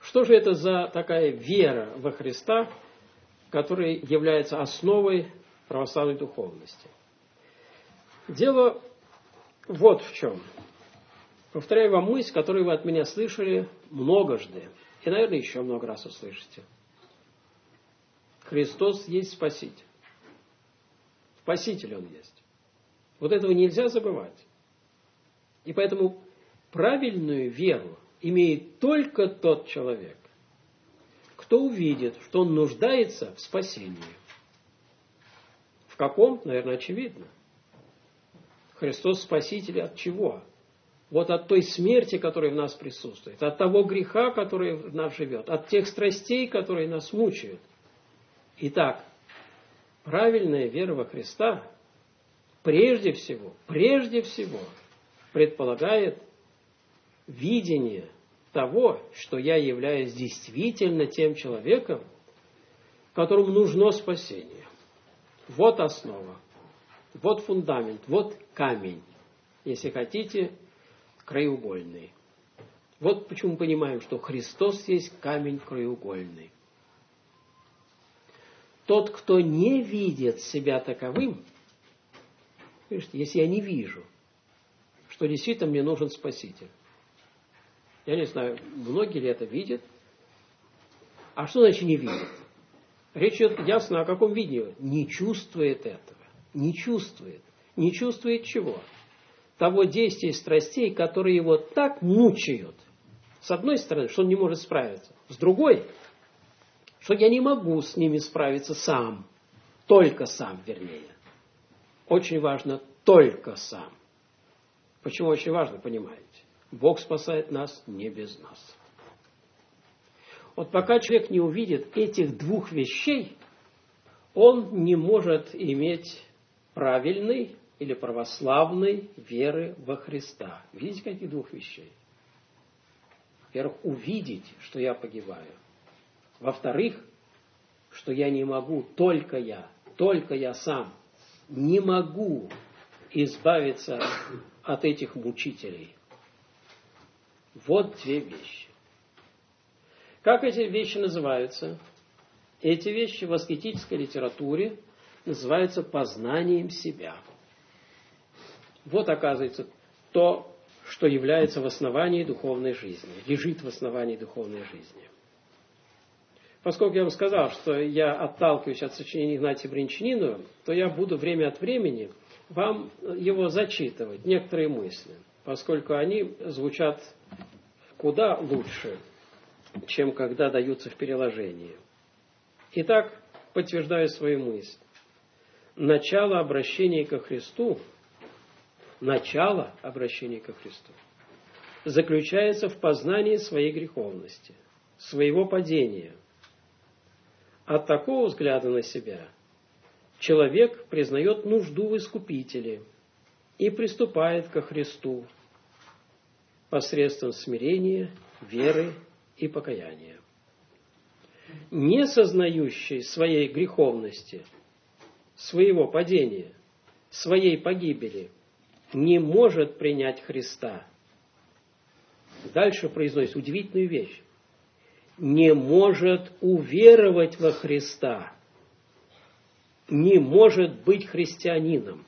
Что же это за такая вера во Христа, которая является основой православной духовности? Дело вот в чем. Повторяю вам мысль, которую вы от меня слышали многожды, и, наверное, еще много раз услышите. Христос есть Спаситель. Спаситель Он есть. Вот этого нельзя забывать. И поэтому правильную веру имеет только тот человек, кто увидит, что он нуждается в спасении. В каком? Наверное, очевидно. Христос Спаситель от чего? Вот от той смерти, которая в нас присутствует, от того греха, который в нас живет, от тех страстей, которые нас мучают. Итак, правильная вера во Христа прежде всего предполагает видение того, что я являюсь действительно тем человеком, которому нужно спасение. Вот основа, вот фундамент, вот камень, если хотите, краеугольный. Вот почему мы понимаем, что Христос есть камень краеугольный. Тот, кто не видит себя таковым, если я не вижу, что действительно мне нужен Спаситель. Я не знаю, многие ли это видят. А что значит не видят? Речь идет ясно о каком видении. Не чувствует этого. Не чувствует. Не чувствует чего? Того действия страстей, которые его так мучают. С одной стороны, что он не может справиться. С другой, что я не могу с ними справиться сам. Только сам, вернее. Очень важно только сам. Почему очень важно, понимаете? Бог спасает нас не без нас. Вот пока человек не увидит этих двух вещей, он не может иметь правильной или православной веры во Христа. Видите, каких двух вещей? Во-первых, увидеть, что я погибаю. Во-вторых, что я не могу, только я сам не могу избавиться от этих мучителей. Вот две вещи. Как эти вещи называются? Эти вещи в аскетической литературе называются познанием себя. Вот, оказывается, то, что является в основании духовной жизни, лежит в основании духовной жизни. Поскольку я вам сказал, что я отталкиваюсь от сочинения Игнатия Бринчанинова, то я буду время от времени вам его зачитывать, некоторые мысли, поскольку они звучат куда лучше, чем когда даются в переложении. Итак, подтверждаю свою мысль. Начало обращения ко Христу заключается в познании своей греховности, своего падения. От такого взгляда на себя человек признает нужду в Искупителе и приступает ко Христу посредством смирения, веры и покаяния. Не сознающий своей греховности, своего падения, своей погибели, не может принять Христа. Дальше произносит удивительную вещь. Не может уверовать во Христа. Не может быть христианином.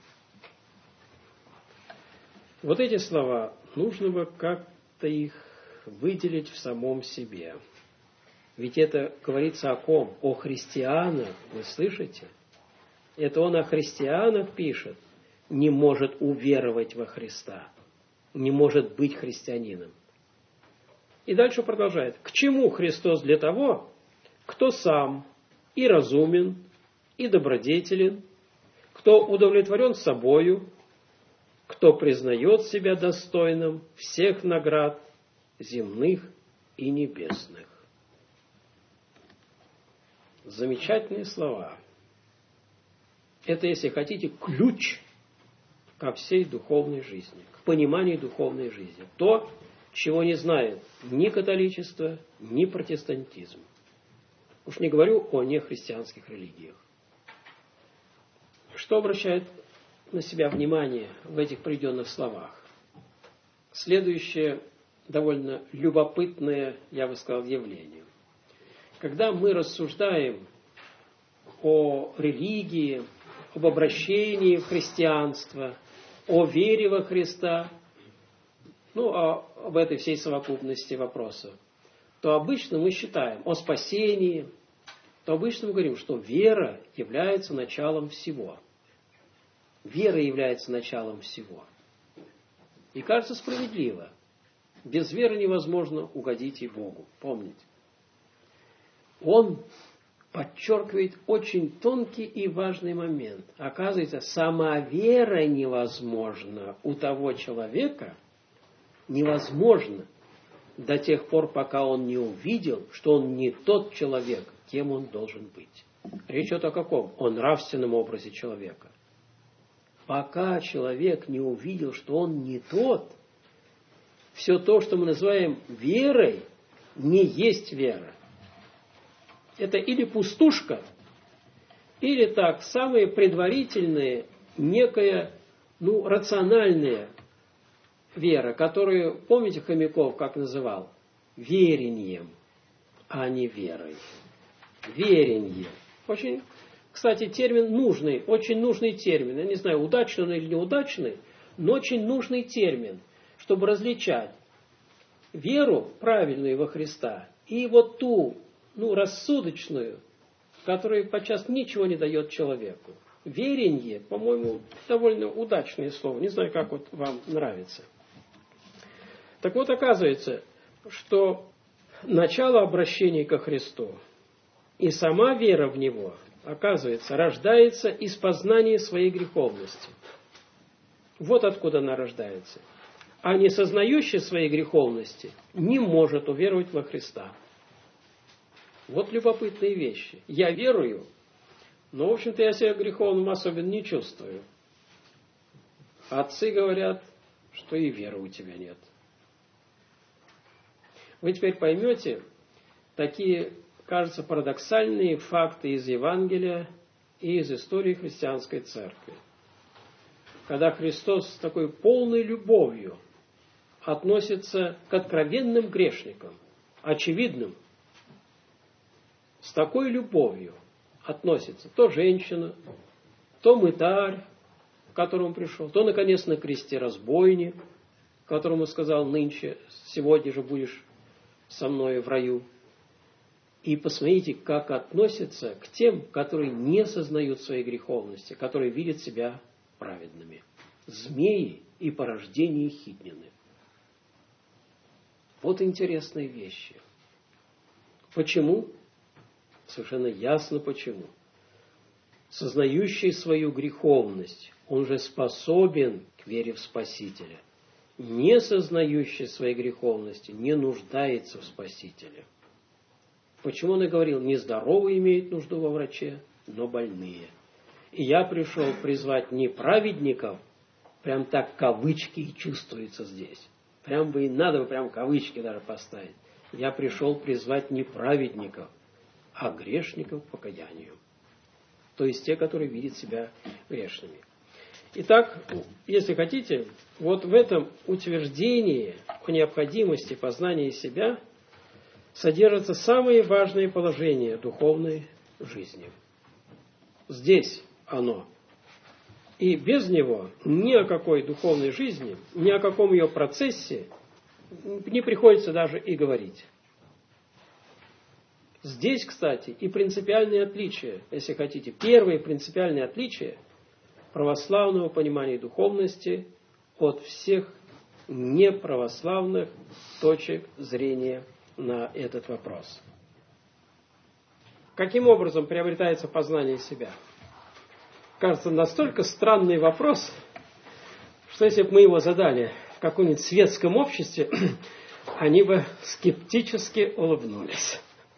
Вот эти слова нужно бы как-то их выделить в самом себе. Ведь это говорится о ком? О христианах. Вы слышите? Это он о христианах пишет. Не может уверовать во Христа. Не может быть христианином. И дальше продолжает. К чему Христос для того, кто сам и разумен, и добродетелен, кто удовлетворен собою, кто признает себя достойным всех наград земных и небесных. Замечательные слова. Это, если хотите, ключ ко всей духовной жизни, к пониманию духовной жизни. То, чего не знает ни католичество, ни протестантизм. Уж не говорю о нехристианских религиях. Что обращает на себя внимание в этих приведенных словах? Следующее довольно любопытное, я бы сказал, явление. Когда мы рассуждаем о религии, об обращении в христианство, о вере во Христа, об этой всей совокупности вопросов, то обычно мы считаем о спасении, то обычно мы говорим, что вера является началом всего. Вера является началом всего. И кажется справедливо. Без веры невозможно угодить и Богу. Помните. Он подчеркивает очень тонкий и важный момент. Оказывается, сама вера невозможна у того человека, невозможно до тех пор, пока он не увидел, что он не тот человек, кем он должен быть. Речь идет о каком? О нравственном образе человека. Пока человек не увидел, что он не тот, все то, что мы называем верой, не есть вера. Это или пустушка, или так, самые предварительные, некая, рациональная вера, которую, помните, Хомяков как называл? Вереньем, а не верой. Веренье. Очень, кстати, термин нужный, очень нужный термин. Я не знаю, удачный он или неудачный, но очень нужный термин, чтобы различать веру правильную во Христа и вот ту, рассудочную, которая подчас ничего не дает человеку. Веренье, по-моему, довольно удачное слово. Не знаю, как вот вам нравится. Так вот, оказывается, что начало обращения ко Христу и сама вера в Него, оказывается, рождается из познания своей греховности. Вот откуда она рождается. А не сознающий своей греховности не может уверовать во Христа. Вот любопытные вещи. Я верую, но, в общем-то, я себя греховным особенно не чувствую. Отцы говорят, что и веры у тебя нет. Вы теперь поймете такие, кажется, парадоксальные факты из Евангелия и из истории христианской церкви. Когда Христос с такой полной любовью относится к откровенным грешникам, очевидным, с такой любовью относится то женщина, то мытарь, к которому пришел, то, наконец, на кресте разбойник, которому сказал: нынче, сегодня же будешь со мной в раю. И посмотрите, как относятся к тем, которые не сознают своей греховности, которые видят себя праведными. Змеи и порождение хитнины. Вот интересные вещи. Почему? Совершенно ясно почему. Сознающий свою греховность, он же способен к вере в Спасителя. Не сознающий своей греховности не нуждается в Спасителе. Почему он и говорил: нездоровые имеют нужду во враче, но больные. И я пришел призвать не праведников, прям так кавычки и чувствуется здесь. Прям бы и надо бы прям кавычки даже поставить. Я пришел призвать не праведников, а грешников к покаянию. То есть те, которые видят себя грешными. Итак, если хотите, вот в этом утверждении о необходимости познания себя содержатся самые важные положения духовной жизни. Здесь оно. И без него ни о какой духовной жизни, ни о каком ее процессе не приходится даже и говорить. Здесь, кстати, и принципиальные отличия, если хотите, первые принципиальные отличия православного понимания духовности от всех неправославных точек зрения на этот вопрос. Каким образом приобретается познание себя? Кажется, настолько странный вопрос, что если бы мы его задали в каком-нибудь светском обществе, они бы скептически улыбнулись.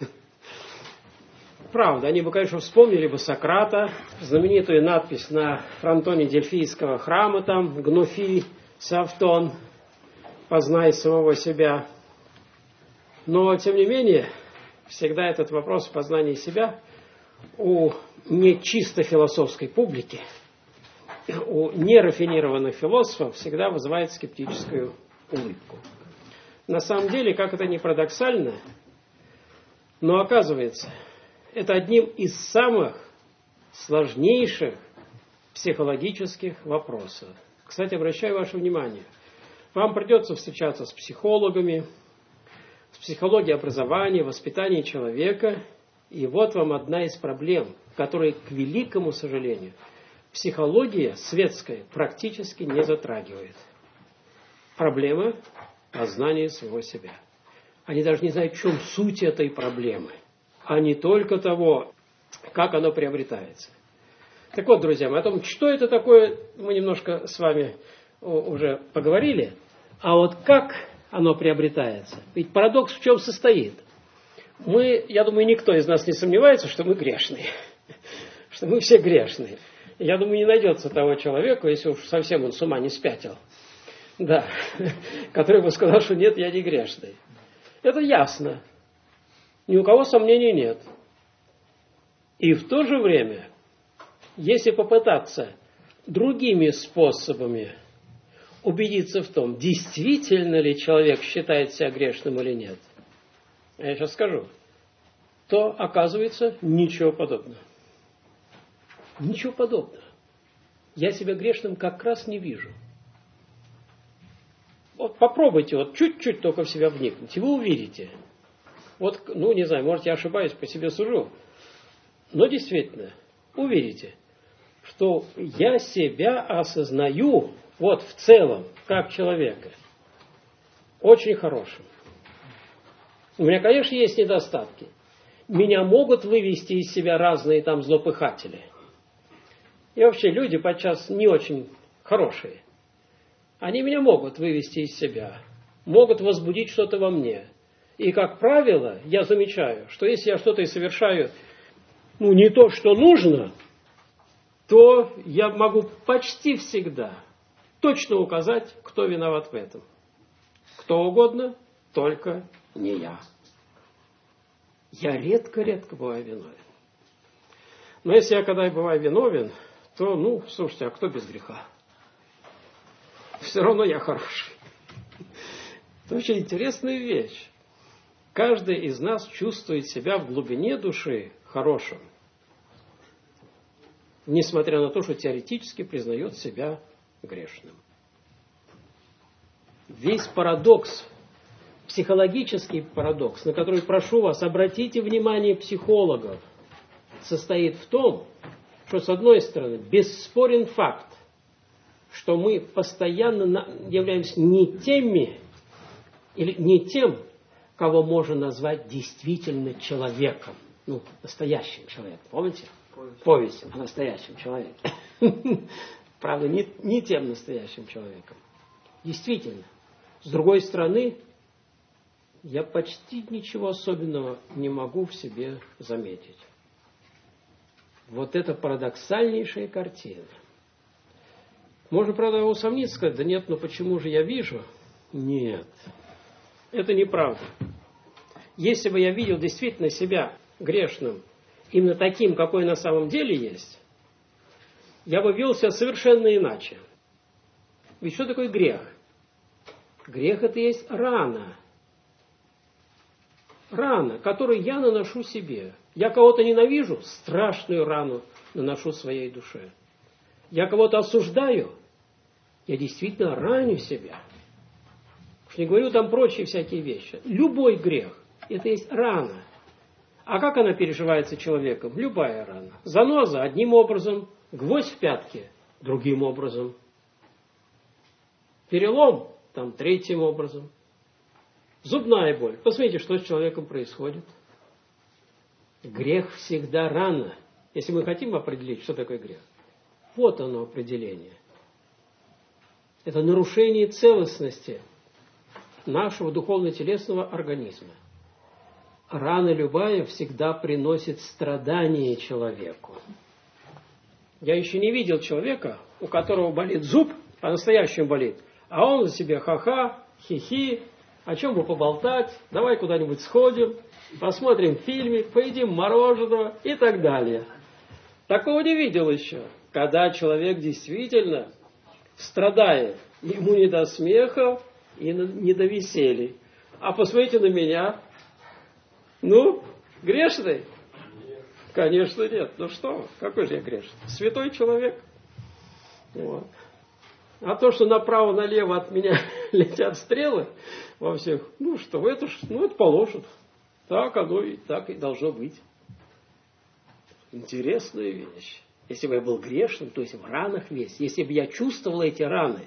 Правда, они бы, конечно, вспомнили бы Сократа, знаменитую надпись на фронтоне Дельфийского храма, там, «Гнуфи, Савтон, познай самого себя». Но, тем не менее, всегда этот вопрос познания себя у не чисто философской публики, у нерафинированных философов всегда вызывает скептическую улыбку. на самом деле, как это ни парадоксально, но оказывается, это одним из самых сложнейших психологических вопросов. Кстати, обращаю ваше внимание, вам придется встречаться с психологами, с психологией образования, воспитания человека, и вот вам одна из проблем, которую, к великому сожалению, психология светская практически не затрагивает. Проблема познания своего себя. Они даже не знают, в чем суть этой проблемы, а не только того, как оно приобретается. Так вот, друзья мои, о том, что это такое, мы немножко с вами уже поговорили, а вот как оно приобретается. Ведь парадокс в чем состоит? Я думаю, никто из нас не сомневается, что мы грешные, что мы все грешные. Я думаю, не найдется того человека, если уж совсем он с ума не спятил, да, который бы сказал, что нет, я не грешный. Это ясно. Ни у кого сомнений нет. И в то же время, если попытаться другими способами убедиться в том, действительно ли человек считает себя грешным или нет, я сейчас скажу, то оказывается ничего подобного. Ничего подобного. Я себя грешным как раз не вижу. Вот попробуйте, вот чуть-чуть только в себя вникнуть, и вы увидите. Вот, не знаю, может, я ошибаюсь, по себе сужу, но действительно, увидите, что я себя осознаю, вот в целом, как человека, очень хорошим. У меня, конечно, есть недостатки. Меня могут вывести из себя разные там злопыхатели. И вообще люди подчас не очень хорошие. Они меня могут вывести из себя, могут возбудить что-то во мне. И, как правило, я замечаю, что если я что-то и совершаю, не то, что нужно, то я могу почти всегда точно указать, кто виноват в этом. Кто угодно, только не я. Я редко-редко бываю виновен. Но если я когда бываю виновен, то, слушайте, а кто без греха? Все равно я хороший. Это очень интересная вещь. Каждый из нас чувствует себя в глубине души хорошим, несмотря на то, что теоретически признает себя грешным. Весь парадокс, психологический парадокс, на который прошу вас, обратите внимание психологов, состоит в том, что, с одной стороны, бесспорен факт, что мы постоянно являемся не теми, или не тем, кого можно назвать действительно человеком. Настоящим человеком. Помните? Повесть о настоящем человеке. Правда, не тем настоящим человеком. Действительно. С другой стороны, я почти ничего особенного не могу в себе заметить. Вот это парадоксальнейшая картина. Можно, правда, усомниться, сказать, да нет, почему же я вижу? Нет, это неправда. Если бы я видел действительно себя грешным, именно таким, какой на самом деле есть, я бы вел себя совершенно иначе. Ведь что такое грех? Грех – это есть рана. Рана, которую я наношу себе. Я кого-то ненавижу, страшную рану наношу своей душе. Я кого-то осуждаю, я действительно раню себя. Уж не говорю там прочие всякие вещи. Любой грех – это есть рана. А как она переживается человеком? Любая рана. Заноза – одним образом, гвоздь в пятке – другим образом. Перелом – там третьим образом. Зубная боль. Посмотрите, что с человеком происходит. Грех всегда рана. Если мы хотим определить, что такое грех, вот оно определение. Это нарушение целостности нашего духовно-телесного организма. Рана любая всегда приносит страдание человеку. Я еще не видел человека, у которого болит зуб, по-настоящему болит, а он за себя ха-ха, хи-хи, о чем бы поболтать, давай куда-нибудь сходим, посмотрим фильмик, поедим мороженого и так далее. Такого не видел еще. Когда человек действительно страдает, ему не до смеха и не до веселий. А посмотрите на меня. Ну, грешный? Конечно, нет. Ну что, какой же я грешный? Святой человек. Вот. А то, что направо-налево от меня летят стрелы во всех, ну что, это положено. Так оно и так и должно быть. Интересная вещь. Если бы я был грешным, то есть в ранах весь, если бы я чувствовал эти раны,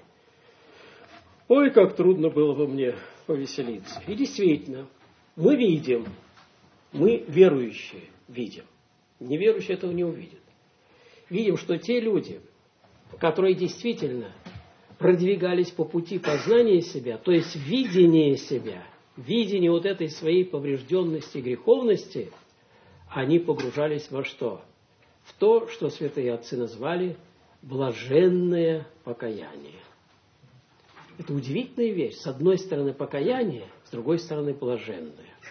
ой, как трудно было бы мне повеселиться. И действительно, мы видим, мы верующие видим. Неверующие этого не увидят. Видим, что те люди, которые действительно продвигались по пути познания себя, то есть видения себя, видение вот этой своей поврежденности, греховности, они погружались во что? В то, что святые отцы назвали блаженное покаяние. Это удивительная вещь. С одной стороны покаяние, с другой стороны блаженное.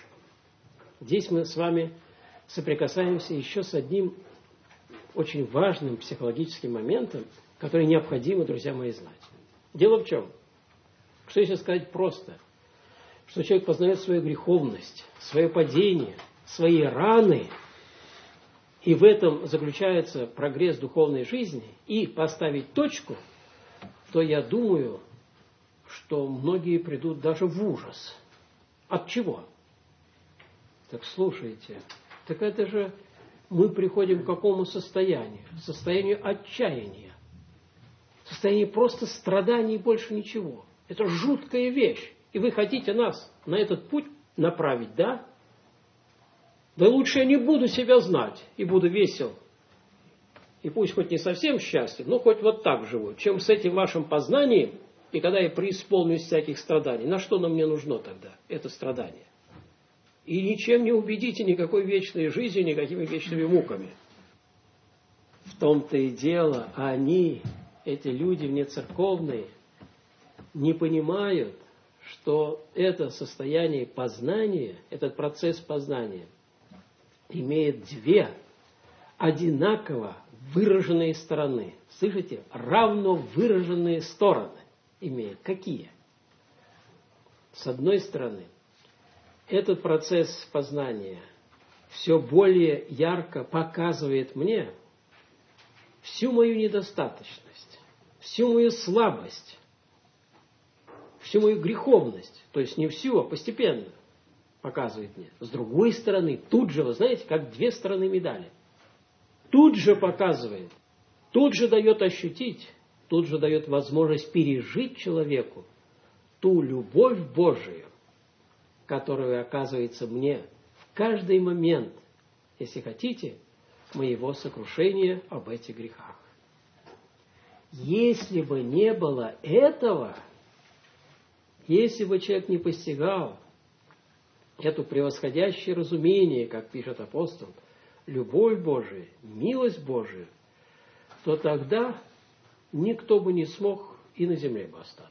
Здесь мы с вами соприкасаемся еще с одним очень важным психологическим моментом, который необходимо, друзья мои, знать. Дело в чем? Что если сказать просто? Что человек познает свою греховность, свое падение, свои раны, и в этом заключается прогресс духовной жизни, и поставить точку, то я думаю, что многие придут даже в ужас. От чего? Так слушайте, так это же мы приходим к какому состоянию? Состоянию отчаяния. Состояние просто страданий и больше ничего. Это жуткая вещь. И вы хотите нас на этот путь направить, да? Да лучше я не буду себя знать и буду весел. И пусть хоть не совсем счастлив, но хоть вот так живу, чем с этим вашим познанием, и когда я преисполнюсь всяких страданий. На что нам мне нужно тогда это страдание? И ничем не убедите никакой вечной жизни, никакими вечными муками. В том-то и дело, они, эти люди внецерковные, не понимают, что это состояние познания, этот процесс познания, имеет две одинаково выраженные стороны. Слышите? Равно выраженные стороны имеет. Какие? С одной стороны, этот процесс познания все более ярко показывает мне всю мою недостаточность, всю мою слабость, всю мою греховность. То есть не всю, а постепенно показывает мне. С другой стороны, тут же, вы знаете, как две стороны медали. Тут же показывает, тут же дает ощутить, тут же дает возможность пережить человеку ту любовь Божию, которая оказывается мне в каждый момент, если хотите, моего сокрушения об этих грехах. Если бы не было этого, если бы человек не постигал это превосходящее разумение, как пишет апостол, любовь Божия, милость Божия, то тогда никто бы не смог и на земле бы остаться.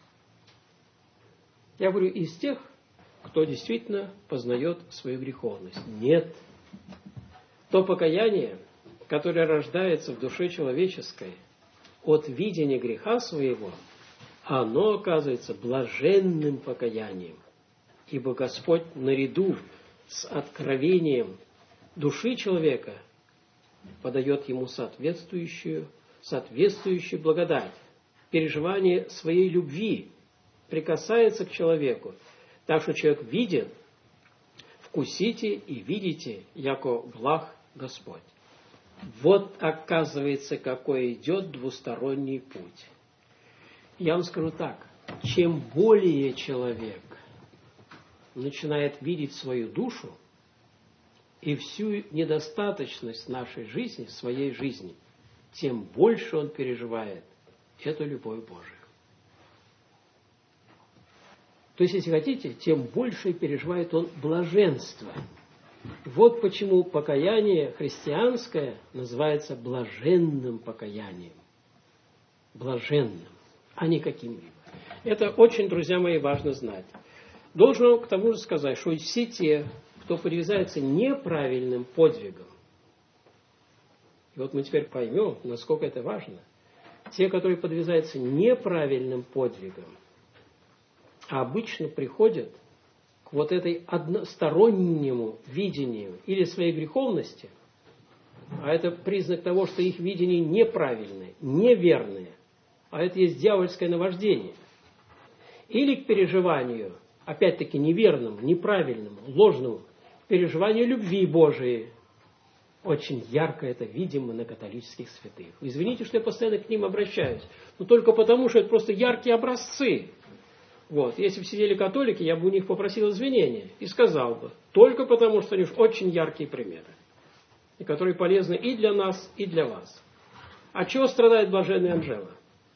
Я говорю из тех, кто действительно познает свою греховность. Нет. То покаяние, которое рождается в душе человеческой от видения греха своего, оно оказывается блаженным покаянием. Ибо Господь наряду с откровением души человека подает ему соответствующую благодать. Переживание своей любви прикасается к человеку. Так что человек видит, вкусите и видите, яко благ Господь. Вот оказывается, какой идет двусторонний путь. Я вам скажу так, чем более человек начинает видеть свою душу и всю недостаточность нашей жизни, своей жизни, тем больше он переживает эту любовь Божию. То есть, если хотите, тем больше переживает он блаженство. Вот почему покаяние христианское называется блаженным покаянием. Блаженным, а не каким-либо. Это очень, друзья мои, важно знать. Должен к тому же сказать, что все те, кто подвязается неправильным подвигом, и вот мы теперь поймем, насколько это важно, те, которые подвязаются неправильным подвигом, обычно приходят вот этой одностороннему видению или своей греховности, а это признак того, что их видение неправильное, неверное, а это есть дьявольское наваждение, или к переживанию, опять-таки неверному, неправильному, ложному, переживанию любви Божией. Очень ярко это видимо на католических святых. Извините, что я постоянно к ним обращаюсь, но только потому, что это просто яркие образцы. Вот. Если бы сидели католики, я бы у них попросил извинения и сказал бы, только потому, что они очень яркие примеры, и которые полезны и для нас, и для вас. От чего страдает блаженная Анжела?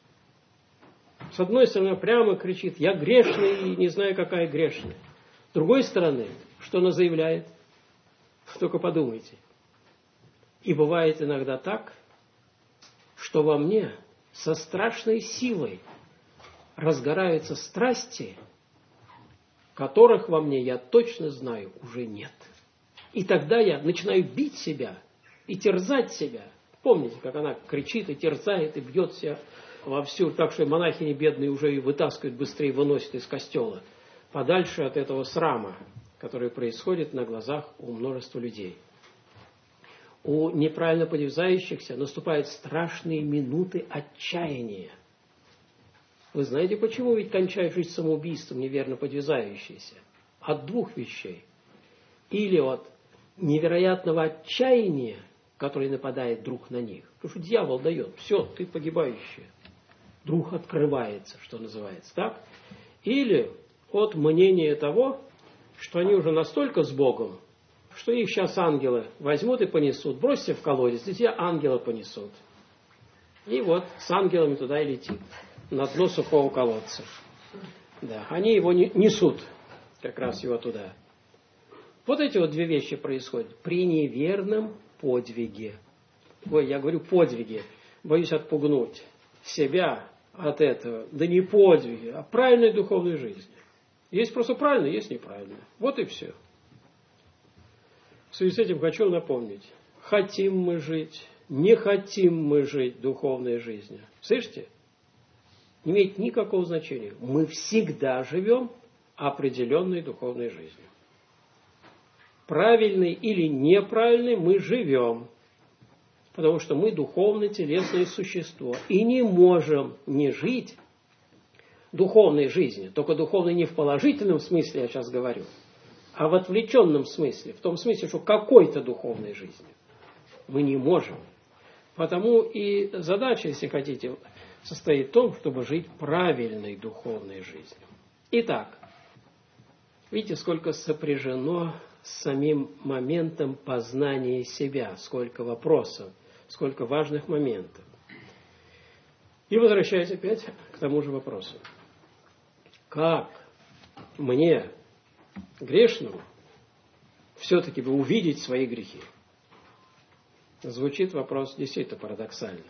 С одной стороны, прямо кричит, я грешный и не знаю, какая грешная. С другой стороны, что она заявляет? Только подумайте. И бывает иногда так, что во мне со страшной силой разгораются страсти, которых во мне, я точно знаю, уже нет. И тогда я начинаю бить себя и терзать себя. Помните, как она кричит и терзает, и бьет себя вовсю, так что монахини бедные уже и вытаскивают быстрее, выносят из костела, подальше от этого срама, который происходит на глазах у множества людей. У неправильно подвязающихся наступают страшные минуты отчаяния. Вы знаете, почему ведь кончают жизнь самоубийством неверно подвязающиеся? От двух вещей. Или от невероятного отчаяния, которое нападает вдруг на них. Потому что дьявол дает, все, ты погибающий. Вдруг открывается, что называется, так? Или от мнения того, что они уже настолько с Богом, что их сейчас ангелы возьмут и понесут. Бросьте в колодец, и тебя ангелы понесут. И вот с ангелами туда и летит, на дно сухого колодца. Да, они его несут, как раз его туда. Вот эти вот две вещи происходят при неверном подвиге. Ой, я говорю подвиге, боюсь отпугнуть себя от этого. Да не подвиги, а правильной духовной жизни. Есть просто правильно, есть неправильно. Вот и все. В связи с этим хочу напомнить. Хотим мы жить, не хотим мы жить духовной жизнью. Слышите? Не имеет никакого значения. Мы всегда живем определенной духовной жизнью. Правильный или неправильный мы живем. Потому что мы духовное телесное существо. И не можем не жить духовной жизнью. Только духовной не в положительном смысле, я сейчас говорю, а в отвлеченном смысле. В том смысле, что какой-то духовной жизни мы не можем. Потому и задача, если хотите, состоит в том, чтобы жить правильной духовной жизнью. Итак, видите, сколько сопряжено с самим моментом познания себя, сколько вопросов, сколько важных моментов. И возвращаясь опять к тому же вопросу. Как мне, грешному, все-таки бы увидеть свои грехи? Звучит вопрос действительно парадоксально.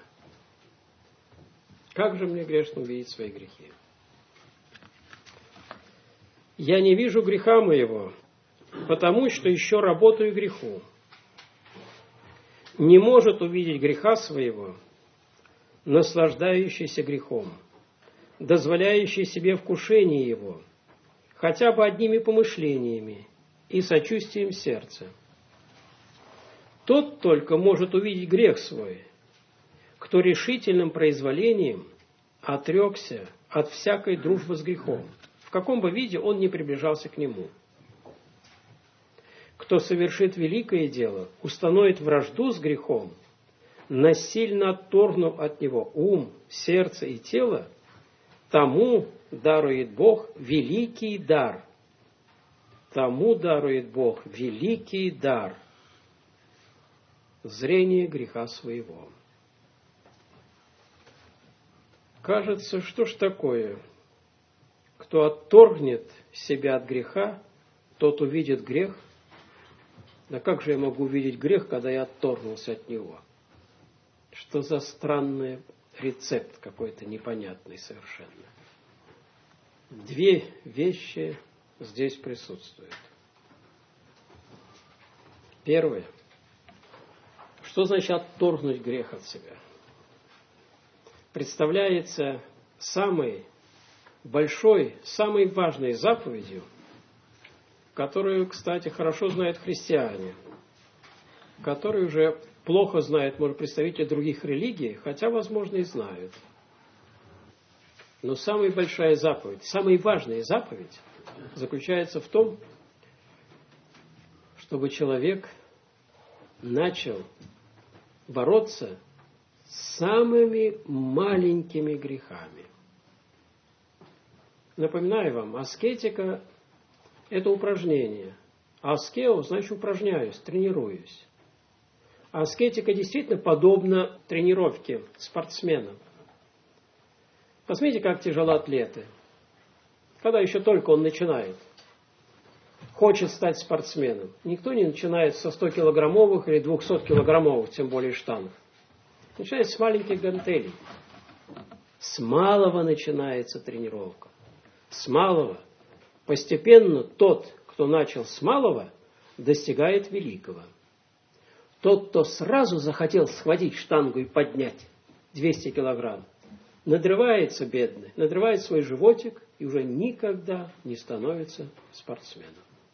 Как же мне, грешно, увидеть свои грехи? Я не вижу греха моего, потому что еще работаю греху. Не может увидеть греха своего, наслаждающийся грехом, дозволяющий себе вкушение его, хотя бы одними помышлениями и сочувствием сердца. Тот только может увидеть грех свой, кто решительным произволением отрекся от всякой дружбы с грехом, в каком бы виде он ни приближался к нему. Кто совершит великое дело, установит вражду с грехом, насильно отторгнув от него ум, сердце и тело, тому дарует Бог великий дар. Тому дарует Бог великий дар. Зрение греха своего. Кажется, что ж такое? Кто отторгнет себя от греха, тот увидит грех. Да как же я могу увидеть грех, когда я отторгнулся от него? Что за странный рецепт какой-то непонятный совершенно. Две вещи здесь присутствуют. Первое. Что значит отторгнуть грех от себя? Представляется самой большой, самой важной заповедью которую, кстати, хорошо знают христиане, которые уже плохо знают, может, представители других религий, хотя, возможно, и знают. Но самая большая заповедь, самая важная заповедь заключается в том, чтобы человек начал бороться с самыми маленькими грехами. Напоминаю вам, аскетика – это упражнение. Аскео значит упражняюсь, тренируюсь. Аскетика действительно подобна тренировке спортсмена. Посмотрите, как тяжелоатлеты. Когда еще только он начинает, хочет стать спортсменом. Никто не начинает со 100-килограммовых или 200-килограммовых, тем более штанг. Начинает с маленьких гантелей. С малого начинается тренировка. С малого. Постепенно тот, кто начал с малого, достигает великого. Тот, кто сразу захотел схватить штангу и поднять 200 килограмм, надрывается бедный, надрывает свой животик и уже никогда не становится спортсменом.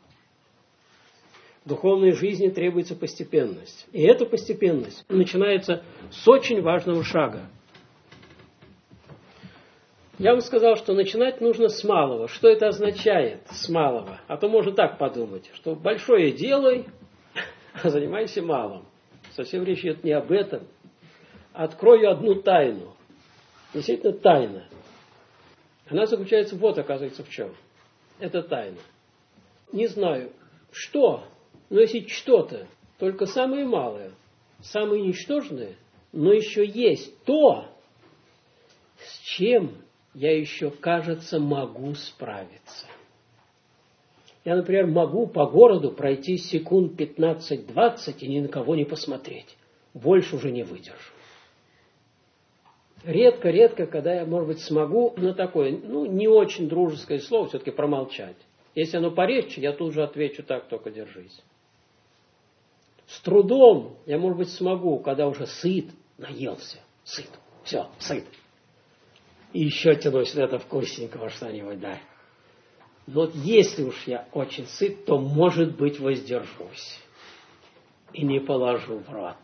В духовной жизни требуется постепенность. И эта постепенность начинается с очень важного шага. Я вам сказал, что начинать нужно с малого. Что это означает с малого? А то можно так подумать, что большое делай, а занимайся малым. Совсем речь идет не об этом. Открою одну тайну. Действительно тайна. Она заключается вот, оказывается, в чем. Это тайна. Не знаю, что, но если что-то, только самое малое, самое ничтожное, но еще есть то, с чем я еще, кажется, могу справиться. Я, например, могу по городу пройти секунд 15-20 и ни на кого не посмотреть. Больше уже не выдержу. Редко, когда я, может быть, смогу на такое, не очень дружеское слово все-таки промолчать. Если оно порезче, я тут же отвечу так, только держись. С трудом я, может быть, смогу, когда уже сыт, наелся, сыт, все, сыт. И еще тянусь это вкусненького что-нибудь, да. Но вот если уж я очень сыт, то, может быть, воздержусь и не положу в рот.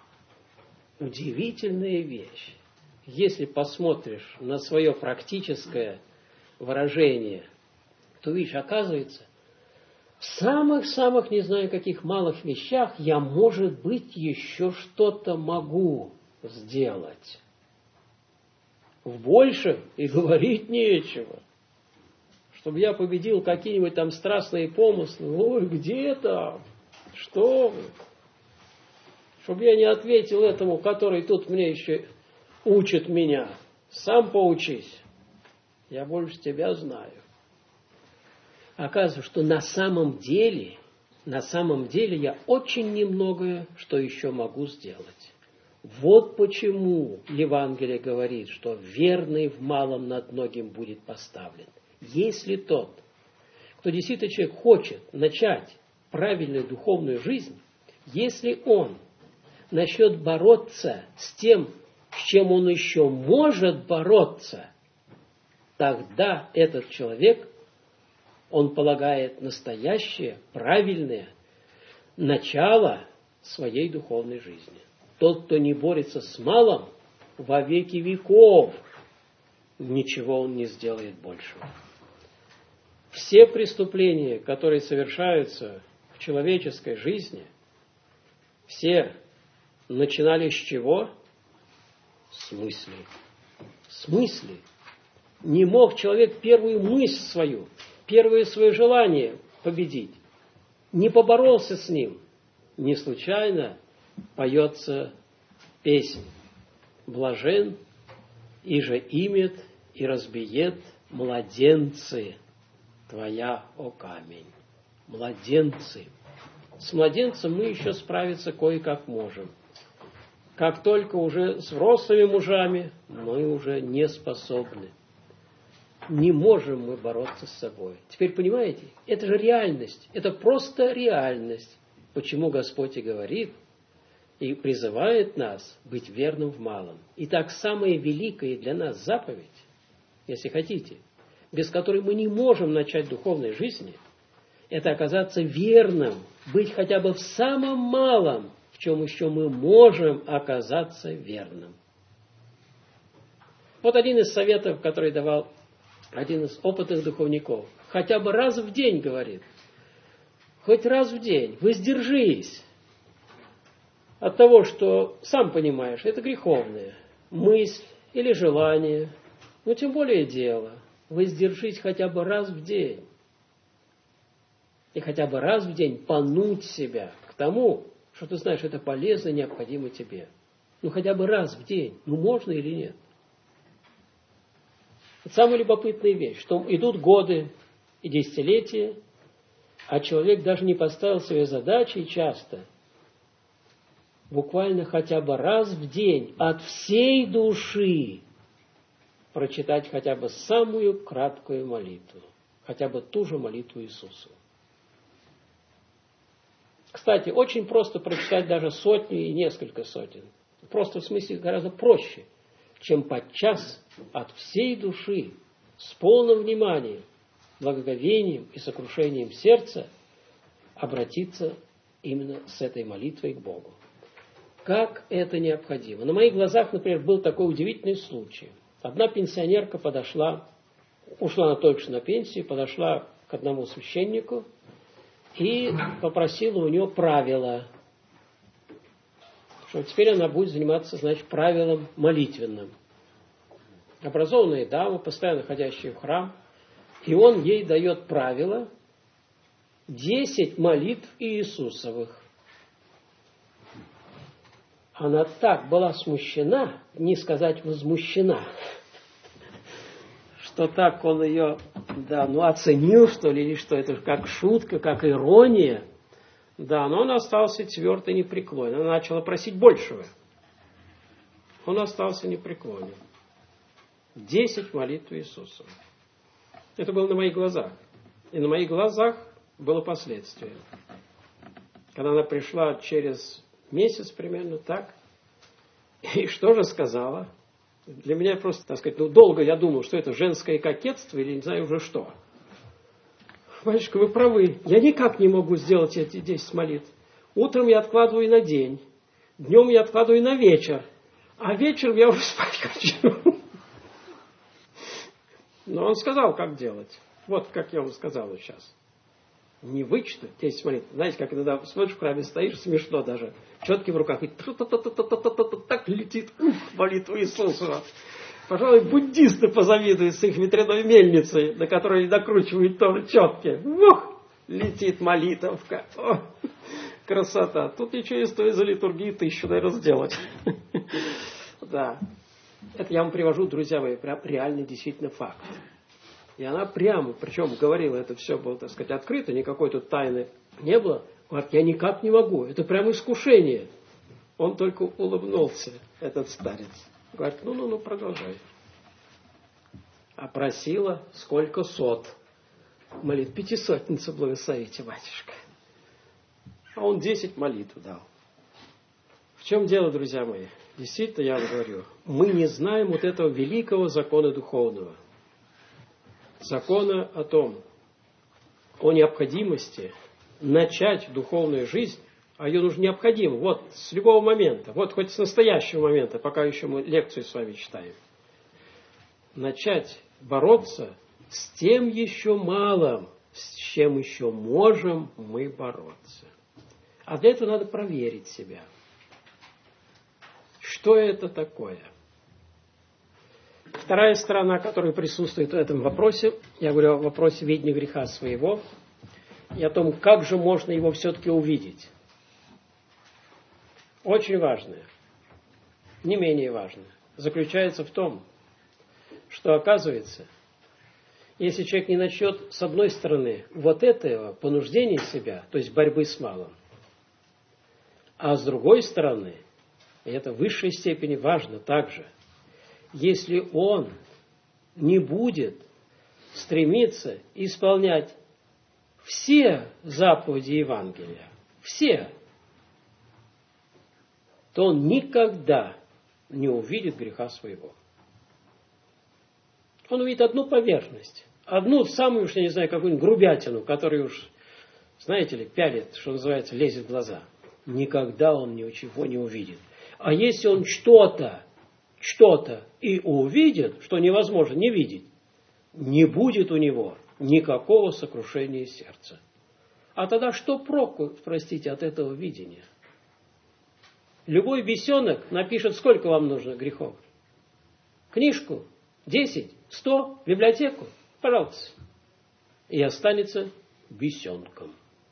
Удивительная вещь. Если посмотришь на свое практическое выражение, то видишь, оказывается, в самых-самых, не знаю каких малых вещах я, может быть, еще что-то могу сделать. В большем и говорить нечего. Чтобы я победил какие-нибудь там страстные помыслы. Ой, где там? Что вы? Чтобы я не ответил этому, который тут мне еще учит меня. Сам поучись. Я больше тебя знаю. Оказывается, что на самом деле я очень немногое, что еще могу сделать. Вот почему Евангелие говорит, что верный в малом над многим будет поставлен. Если тот, кто действительно человек хочет начать правильную духовную жизнь, если он начнет бороться с тем, с чем он еще может бороться, тогда этот человек, он полагает настоящее, правильное начало своей духовной жизни. Тот, кто не борется с малым, во веки веков ничего он не сделает большего. Все преступления, которые совершаются в человеческой жизни, все начинали с чего? С мысли. С мысли. Не мог человек первую мысль свою, первое свое желание победить. Не поборолся с ним. Не случайно поется песнь. Блажен, иже имет и разбиет младенцы твоя, о камень. Младенцы. С младенцем мы еще справиться кое-как можем. Как только уже с взрослыми мужами, мы уже не способны. Не можем мы бороться с собой. Теперь понимаете, это же реальность. Это просто реальность. Почему Господь и говорит, и призывает нас быть верным в малом. Итак, самая великая для нас заповедь, если хотите, без которой мы не можем начать духовной жизни, это оказаться верным, быть хотя бы в самом малом, в чем еще мы можем оказаться верным. Вот один из советов, который давал один из опытных духовников. Хотя бы раз в день, говорит, хоть раз в день воздержись от того, что, сам понимаешь, это греховное, мысль или желание, но тем более дело. Воздержись хотя бы раз в день. И хотя бы раз в день понуть себя к тому, что ты знаешь, это полезно и необходимо тебе. Ну хотя бы раз в день. Ну можно или нет? Это самая любопытная вещь, что идут годы и десятилетия, а человек даже не поставил своей задачей часто, буквально хотя бы раз в день от всей души прочитать хотя бы самую краткую молитву, хотя бы ту же молитву Иисусу. Кстати, очень просто прочитать даже сотню и несколько сотен. Просто в смысле гораздо проще, чем подчас от всей души, с полным вниманием, благоговением и сокрушением сердца обратиться именно с этой молитвой к Богу. Как это необходимо? На моих глазах, например, был такой удивительный случай. Одна пенсионерка подошла, ушла она только что на пенсию, подошла к одному священнику и попросила у него правила, что теперь она будет заниматься, значит, правилом молитвенным. Образованная дама, постоянно ходящая в храм, и он ей дает правила 10 молитв Иисусовых. Она так была смущена, не сказать возмущена, что так он ее, оценил, что ли, или что это как шутка, как ирония. Да, но он остался твердо и непреклонен. Она начала просить большего. Он остался непреклонен. 10 молитв Иисуса. Это было на моих глазах. И на моих глазах было последствие. Когда она пришла через месяц примерно так, и что же сказала? Для меня просто, так сказать, долго я думал, что это женское кокетство или не знаю уже что. Батюшка, вы правы. Я никак не могу сделать эти 10 молитв. Утром я откладываю на день. Днем я откладываю на вечер. А вечером я уже спать хочу. Но он сказал, как делать. Вот как я вам сказал сейчас. Не вычитать 10 молитв. Знаете, как иногда смотришь в храме, стоишь, смешно даже. Четки в руках. И так летит молитва Иисуса. Пожалуй, буддисты позавидуют с их ветряной мельницей, на которой накручивают тоже четки. Летит молитовка. О, красота. Тут ничего не стоит за литургию 1000, наверное, сделать. Да. Это я вам привожу, друзья мои, прям реальный действительно факт. И она прямо, причем говорила, это все было, так сказать, открыто, никакой тут тайны не было. Говорит, я никак не могу, это прямо искушение. Он только улыбнулся, этот старец. Говорит, ну, продолжай. А просила сколько сот. Молит, 500-ницу благословите, батюшка. А он 10 молитв дал. В чем дело, друзья мои? Действительно, я вам говорю, мы не знаем вот этого великого закона духовного. Закона о том, о необходимости начать духовную жизнь, а ее нужно необходимо, вот с любого момента, вот хоть с настоящего момента, пока еще мы лекцию с вами читаем. Начать бороться с тем еще малым, с чем еще можем мы бороться. А для этого надо проверить себя. Что это такое? Вторая сторона, которая присутствует в этом вопросе, я говорю о вопросе видения греха своего, и о том, как же можно его все-таки увидеть. Очень важное, не менее важное, заключается в том, что оказывается, если человек не начнет с одной стороны вот этого понуждения себя, то есть борьбы с малым, а с другой стороны, и это в высшей степени важно также, если он не будет стремиться исполнять все заповеди Евангелия, все, то он никогда не увидит греха своего. Он увидит одну поверхность, одну самую уж, я не знаю, какую-нибудь грубятину, которую уж знаете ли, пялит, что называется, лезет в глаза. Никогда он ничего не увидит. А если он что-то и увидит, что невозможно не видеть, не будет у него никакого сокрушения сердца. А тогда что проку, простите, от этого видения? Любой бесенок напишет, сколько вам нужно грехов. Книжку, 10, 100, библиотеку, пожалуйста. И останется бесенком.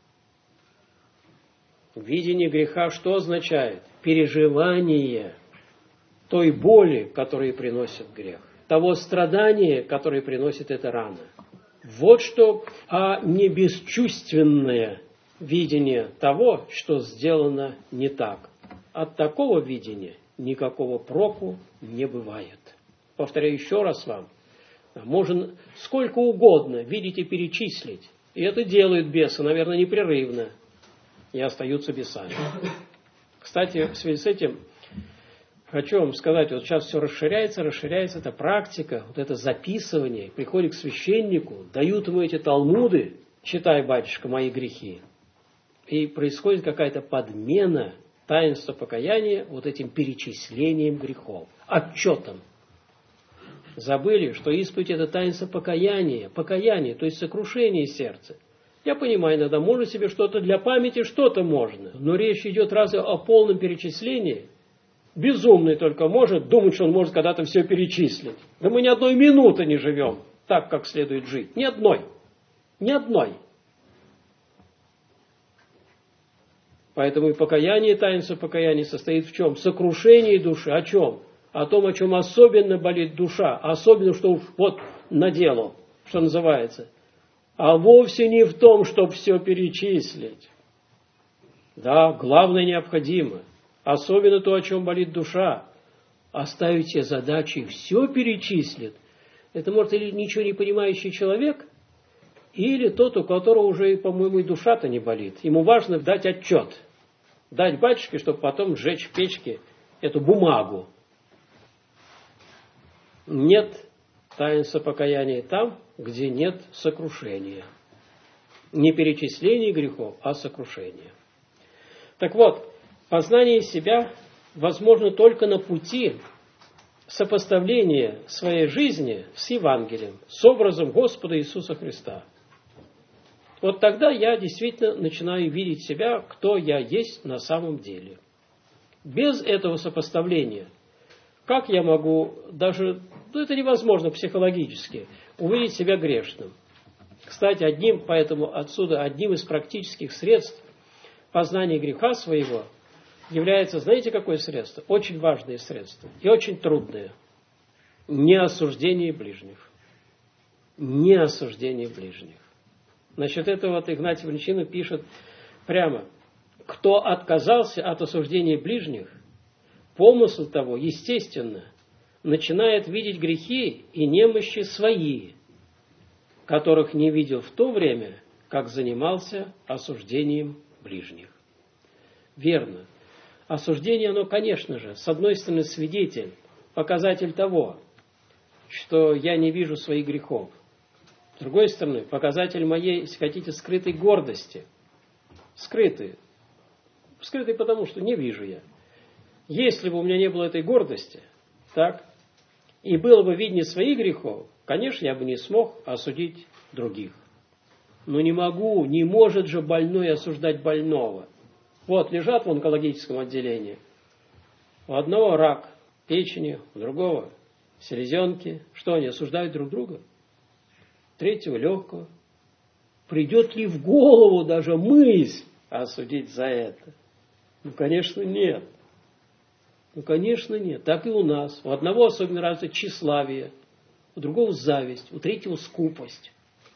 Видение греха что означает? Переживание той боли, которую приносит грех. Того страдания, которое приносит эта рана. Вот что, а не бесчувственное видение того, что сделано не так. От такого видения никакого проку не бывает. Повторяю еще раз вам. Можно сколько угодно видеть и перечислить. И это делают бесы, наверное, непрерывно. И остаются бесами. Кстати, в связи с этим хочу вам сказать, вот сейчас все расширяется эта практика, вот это записывание, приходит к священнику, дают ему эти талмуды, читай, батюшка, мои грехи. И происходит какая-то подмена таинства покаяния вот этим перечислением грехов, отчетом. Забыли, что исповедь это таинство покаяния, то есть сокрушение сердца. Я понимаю, иногда можно себе что-то для памяти, что-то можно, но речь идет разве о полном перечислении? Безумный только может думать, что он может когда-то все перечислить. Да мы ни одной минуты не живем так, как следует жить. Ни одной. Ни одной. Поэтому и покаяние, таинство покаяния состоит в чем? Сокрушении души. О чем? О том, о чем особенно болит душа. Особенно, что уж вот наделал, что называется. А вовсе не в том, чтобы все перечислить. Да, главное необходимо. Особенно то, о чем болит душа. Оставить себе задачи и все перечислит. Это может или ничего не понимающий человек, или тот, у которого уже, по-моему, и душа-то не болит. Ему важно дать отчет. Дать батюшке, чтобы потом сжечь в печке эту бумагу. Нет таинства покаяния там, где нет сокрушения. Не перечисления грехов, а сокрушения. Так вот, познание себя возможно только на пути сопоставления своей жизни с Евангелием, с образом Господа Иисуса Христа. Вот тогда я действительно начинаю видеть себя, кто я есть на самом деле. Без этого сопоставления, как я могу даже, это невозможно психологически, увидеть себя грешным. Кстати, одним из практических средств познания греха своего является, знаете, какое средство? Очень важное средство и очень трудное. Неосуждение ближних. Неосуждение ближних. Насчет этого вот Игнатий Валентинович пишет прямо: кто отказался от осуждения ближних, помысл того, естественно, начинает видеть грехи и немощи свои, которых не видел в то время, как занимался осуждением ближних. Верно. Осуждение, оно, конечно же, с одной стороны, свидетель, показатель того, что я не вижу своих грехов. С другой стороны, показатель моей, если хотите, скрытой гордости. Скрытой. Скрытой потому, что не вижу я. Если бы у меня не было этой гордости, так, и было бы виднее своих грехов, конечно, я бы не смог осудить других. Но не могу, не может же больной осуждать больного. Вот, лежат в онкологическом отделении. У одного рак печени, у другого селезенки. Что, они осуждают друг друга? Третьего легкого. Придет ли в голову даже мысль осудить за это? Ну, конечно, нет. Ну, конечно, нет. Так и у нас. У одного особенно развито тщеславие, у другого зависть, у третьего скупость.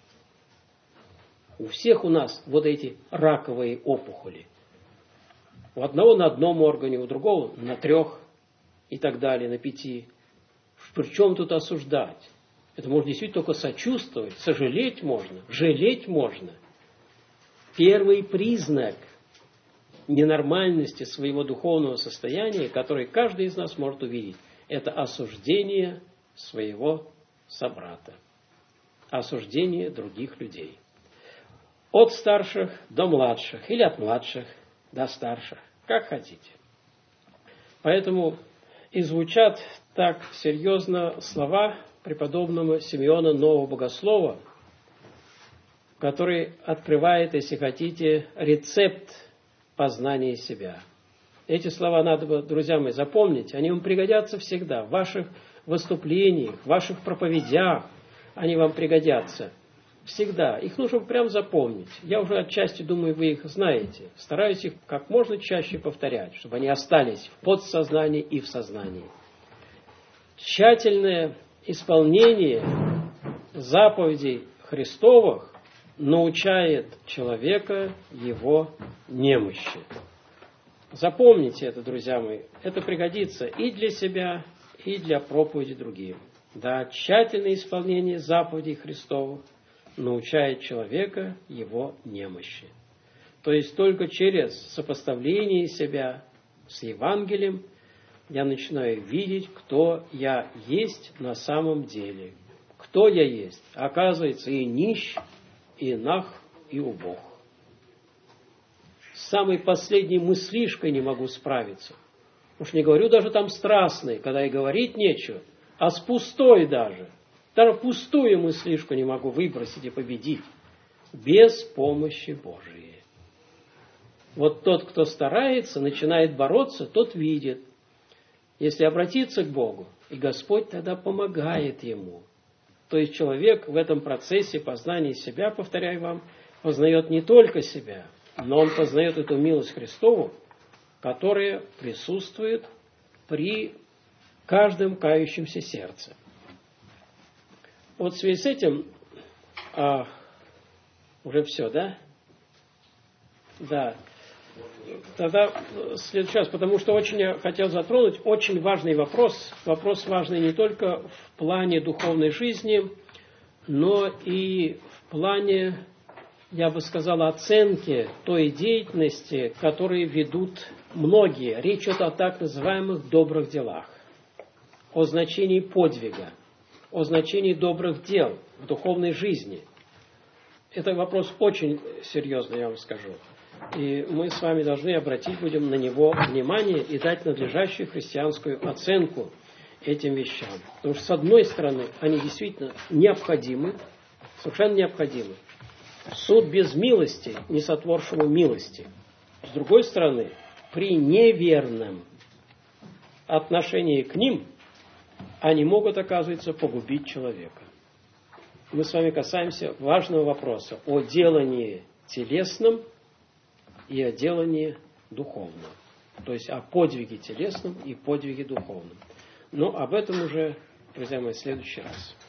У всех у нас вот эти раковые опухоли. У одного на одном органе, у другого на 3 и так далее, на 5. При чем тут осуждать? Это можно действительно только сочувствовать, сожалеть можно, жалеть можно. Первый признак ненормальности своего духовного состояния, который каждый из нас может увидеть, это осуждение своего собрата, осуждение других людей. от старших до младших, или от младших до старших, как хотите. Поэтому и звучат так серьезно слова преподобного Симеона Нового Богослова, который открывает, если хотите, рецепт познания себя. Эти слова надо бы, друзья мои, запомнить. Они вам пригодятся всегда. В ваших выступлениях, в ваших проповедях они вам пригодятся. Всегда. Их нужно прям запомнить. Я уже отчасти думаю, вы их знаете. Стараюсь их как можно чаще повторять, чтобы они остались в подсознании и в сознании. Тщательное исполнение заповедей Христовых научает человека его немощи. Запомните это, друзья мои. Это пригодится и для себя, и для проповеди другим. Да, тщательное исполнение заповедей Христовых научает человека его немощи. То есть только через сопоставление себя с Евангелием я начинаю видеть, кто я есть на самом деле. Кто я есть? Оказывается, и нищ, и наг, и убог. С самой последней мыслишкой не могу справиться. Уж не говорю даже там страстной, когда и говорить нечего, а с пустой даже. Даже пустую мыслишку не могу выбросить и победить. Без помощи Божией. Вот тот, кто старается, начинает бороться, тот видит. Если обратиться к Богу, и Господь тогда помогает ему. То есть человек в этом процессе познания себя, повторяю вам, познает не только себя, но он познает эту милость Христову, которая присутствует при каждом кающемся сердце. Вот в связи с этим уже все, да? Да. Тогда следующий раз, потому что очень я хотел затронуть очень важный вопрос. Вопрос важный не только в плане духовной жизни, но и в плане, я бы сказал, оценки той деятельности, которые ведут многие. Речь идет о так называемых добрых делах, о значении подвига, о значении добрых дел в духовной жизни. Это вопрос очень серьезный, я вам скажу. И мы с вами должны обратить будем на него внимание и дать надлежащую христианскую оценку этим вещам. Потому что, с одной стороны, они действительно необходимы, совершенно необходимы. Суд без милости не сотворшему милости. С другой стороны, при неверном отношении к ним они могут, оказывается, погубить человека. Мы с вами касаемся важного вопроса о делании телесном и о делании духовном. То есть о подвиге телесном и подвиге духовном. Но об этом уже, друзья мои, в следующий раз.